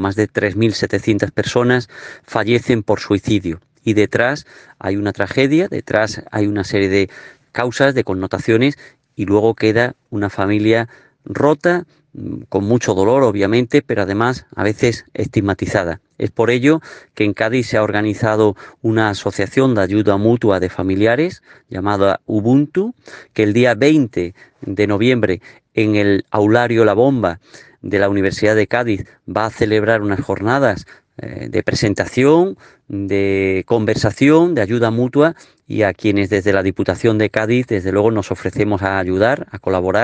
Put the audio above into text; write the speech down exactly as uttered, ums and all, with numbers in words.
más de tres mil setecientas personas fallecen por suicidio. Y detrás hay una tragedia, detrás hay una serie de causas, de connotaciones, y luego queda una familia rota, con mucho dolor obviamente, pero además a veces estigmatizada. Es por ello que en Cádiz se ha organizado una asociación de ayuda mutua de familiares llamada Ubuntu, que el día veinte de noviembre en el Aulario La Bomba de la Universidad de Cádiz va a celebrar unas jornadas eh, de presentación, de conversación, de ayuda mutua, y a quienes desde la Diputación de Cádiz desde luego nos ofrecemos a ayudar, a colaborar.